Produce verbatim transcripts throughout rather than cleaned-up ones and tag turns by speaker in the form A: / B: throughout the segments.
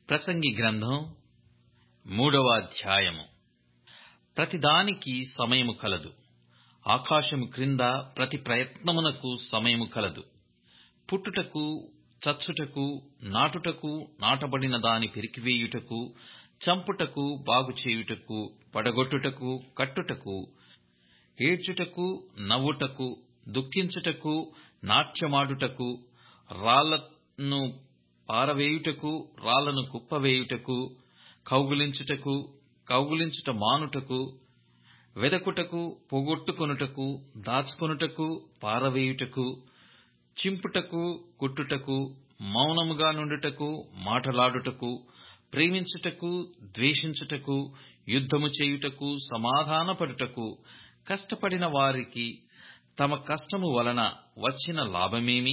A: ప్రసంగి గ్రంథం మూడవ అధ్యాయము. ప్రతిదానికి సమయము కలదు. ఆకాశము క్రింద ప్రతి ప్రయత్నమునకు సమయము కలదు. పుట్టుటకు, చచ్చుటకు, నాటుటకు, నాటబడిన దాని పెరికివేయుటకు, చంపుటకు, బాగుచేయుటకు, పడగొట్టుటకు, కట్టుటకు, ఏడ్చుటకు, నవ్వుటకు, దుఃఖించుటకు, నాట్యమాడుటకు, రాళ్లను పారవేయుటకు, రాళ్లను కుప్పవేయుటకు, కౌగిలించుటకు, కౌగిలించుట మానుటకు, వెదకుటకు, పోగొట్టుకొనుటకు, దాచుకొనుటకు, పారవేయుటకు, చింపుటకు, కుట్టుటకు, మౌనముగా నుండుటకు, మాటలాడుటకు, ప్రేమించుటకు, ద్వేషించుటకు, యుద్ధము చేయుటకు, సమాధానపడుటకు, కష్టపడిన వారికి తమ కష్టము వలన వచ్చిన లాభమేమి?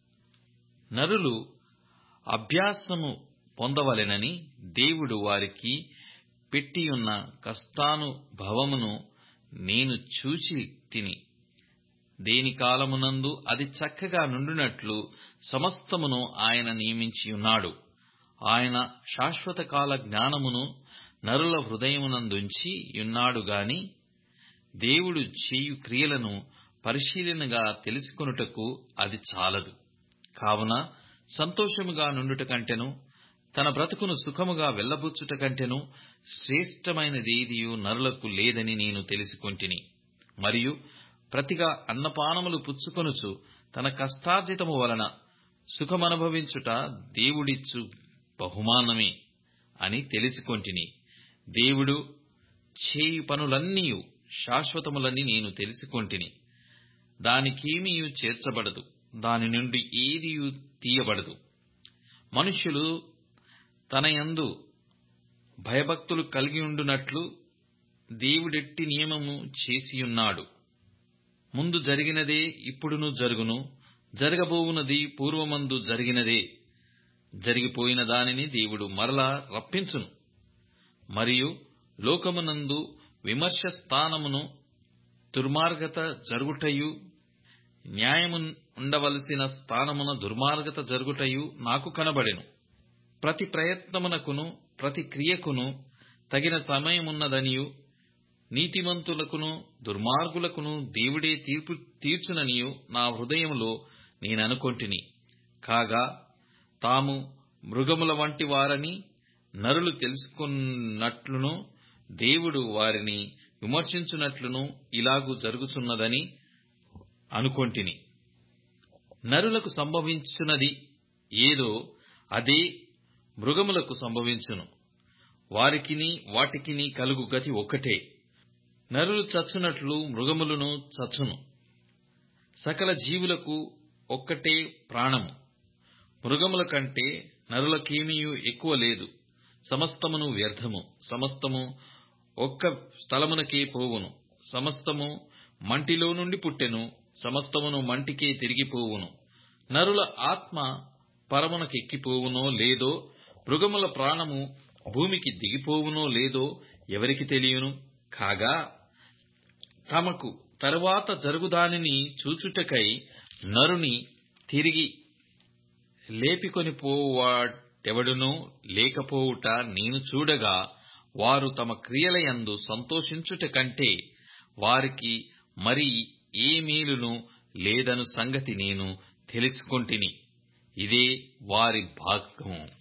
A: నరులు అభ్యాసము పొందవలెనని దేవుడు వారికి పెట్టియున్న కష్టానుభవమును నేను చూచి తిని, దేని కాలమునందు అది చక్కగా నుండునట్లు సమస్తమును ఆయన నియమించియున్నాడు. ఆయన శాశ్వత కాల జ్ఞానమును నరుల హృదయమునందుంచి యున్నాడు గాని, దేవుడు చేయు క్రియలను పరిశీలనగా తెలుసుకొనుటకు అది చాలదు. కావున సంతోషముగా నుండుట కంటెను, తన బ్రతుకును సుఖముగా వెళ్లబుచ్చుట కంటెను శ్రేష్టమైనదేదియూ నరులకు లేదని నేను తెలుసుకొంటిని. మరియు ప్రతిగా అన్నపానములు పుచ్చుకొనుచు తన కష్టార్జితము వలన సుఖమనుభవించుట దేవుడిచ్చు బహుమానమే అని తెలుసుకొంటిని. దేవుడు చేయు పనులన్నీయు శాశ్వతములని నేను తెలుసుకొంటిని. దానికేమీయు చేర్చబడదు, దాని నుండి ఏదియూ తీయబడదు. మనుష్యులు తనయందు భయభక్తులు కలిగియుండునట్లు దేవుడెట్టి నియమము చేసియున్నాడు. ముందు జరిగినదే ఇప్పుడును జరుగును, జరగబోవునది పూర్వమందు జరిగినదే. జరిగిపోయిన దానిని దేవుడు మరలా రప్పించును. మరియు లోకమునందు విమర్శ స్థానమును దుర్మార్గత జరుగుటయు, న్యాయము ఉండవలసిన స్థానమున దుర్మార్గత జరుగుటయు నాకు కనబడెను. ప్రతి ప్రయత్నమునకును ప్రతి క్రియకును తగిన సమయమున్నదనియు, నీతిమంతులకును దుర్మార్గులకును దేవుడే తీర్పు తీర్చుననియు నా హృదయములో నేననుకొంటిని. కాగా తాము మృగముల వంటి వారని నరులు తెలుసుకున్నట్లును, దేవుడు వారిని విమర్శించునట్లును ఇలాగు జరుగుచున్నదని అనుకొంటిని. నరులకు సంభవించున్నది ఏదో అదే మృగములకు సంభవించును. వారికిని వాటికిని కలుగు గతి ఒక్కటే. నరులు చచ్చునట్లు మృగములను చచ్చును. సకల జీవులకు ఒక్కటే ప్రాణము. మృగముల కంటే నరులకేమీయూ ఎక్కువ లేదు. సమస్తమును వ్యర్థము. సమస్తము ఒక్క స్థలమునకే పోవును. సమస్తము మంటిలో నుండి పుట్టెను, సమస్తమును మంటికే తిరిగిపోవును. నరుల ఆత్మ పరమునకెక్కిపోవునో లేదో, మృగముల ప్రాణము భూమికి దిగిపోవునో లేదో ఎవరికి తెలియను. కాగా తమకు తరువాత జరుగుదానిని చూచుటకై నరుని తిరిగి లేపికొని పోవువాడెవడునూ లేకపోవుట నేను చూడగా, వారు తమ క్రియలయందు సంతోషించుట కంటే వారికి మరి ఏ మేలును లేదను సంగతి నేను తెలుసుకొంటిని. ఇదే వారి భాగ్యము.